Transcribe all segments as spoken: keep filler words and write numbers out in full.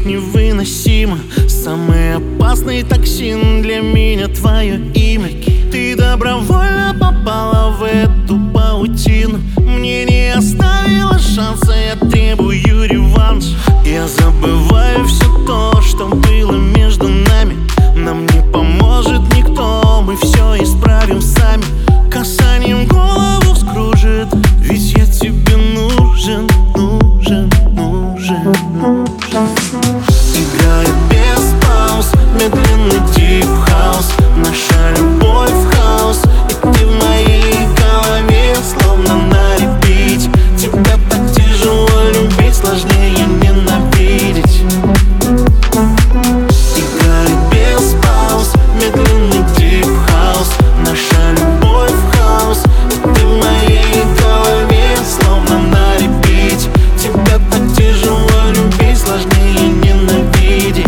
невыносимо. Самый опасный токсин для меня твое имя. Ты добровольно попала в эту паутину. Мне не оставила шанса, я требую реванш. Я забываю все то, что было между нами. Нам не поможет никто, мы все исправим сами. Касанием голову вскружит, ведь я тебе нужен, нужен, нужен, нужен. Играет без пауз, медленный дип-хаус. Наша любовь в хаос, и ты в моей голове словно на репите. Тебя так тяжело любить, сложнее ненавидеть. Играет без пауз, медленный дип-хаус. Наша любовь в хаос, и ты в моей голове словно на репите. Тебя так тяжело любить, сложнее ненавидеть.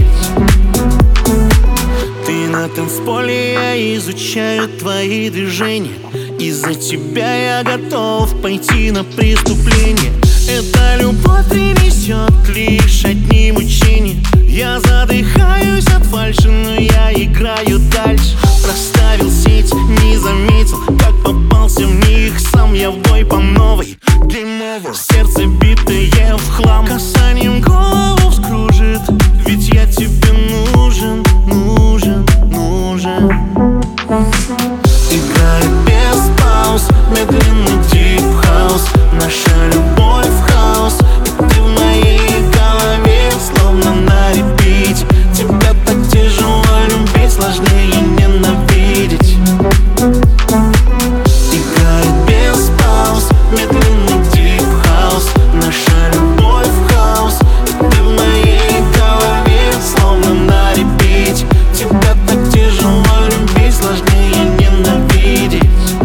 Ты на танцполе, я изучаю твои движения. Из-за тебя я готов пойти на преступление. Эта любовь принесет лишь одни мучения. Я задыхаюсь от фальши, но я играю дальше. Проставил сеть, не заметил, как попался в них сам. Я в бой по новой, game over. Сердце битое в хлам. Касанием голову вскружит, ведь я тебе нужен, нужен, нужен. Играет без пауз, медленный дип-хаус. Наша любовь в хаос, и ты в моей голове словно на репите. Тебя так тяжело любить, сложнее ненавидеть. Играет без пауз, медленный дип-хаус. Наша любовь в хаос, и ты в моей голове словно на репите. Тебя так тяжело любить, сложнее ненавидеть.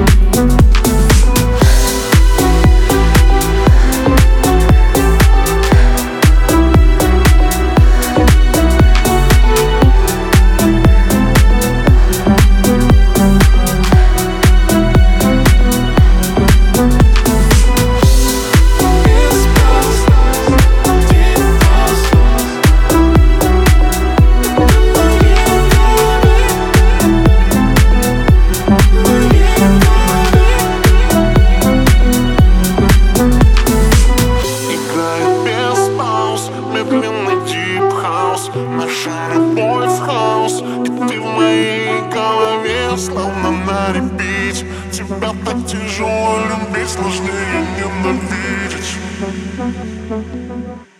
Наша любовь в хаос, и ты в моей голове словно на репите. Тебя так тяжело любить, сложнее ненавидеть.